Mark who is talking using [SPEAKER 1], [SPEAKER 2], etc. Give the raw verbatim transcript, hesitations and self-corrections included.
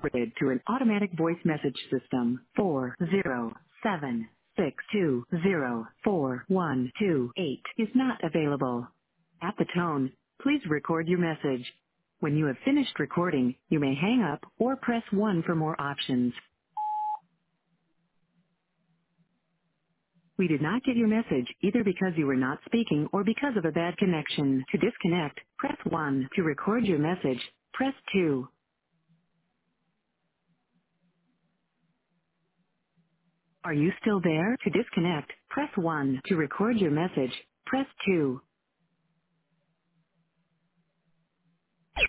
[SPEAKER 1] forwarded to an automatic voice message system. four zero seven six two zero four one two eight is not available. At the tone, please record your message. When you have finished recording, you may hang up or press one for more options. We did not get your message either because you were not speaking or because of a bad connection. To disconnect, press one. To record your message, press two. Are you still there? To disconnect, press one. To record your message, press two.